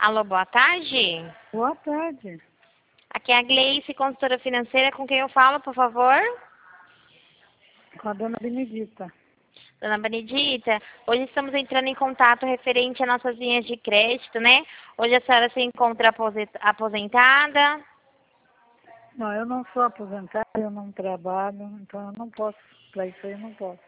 Alô, boa tarde. Boa tarde. Aqui é a Gleice, consultora financeira. Com quem eu falo, por favor? Com a dona Benedita. Dona Benedita, hoje estamos entrando em contato referente às nossas linhas de crédito, né? Hoje a senhora se encontra aposentada. Não, eu não sou aposentada, eu não trabalho, então eu não posso, para isso aí eu não posso.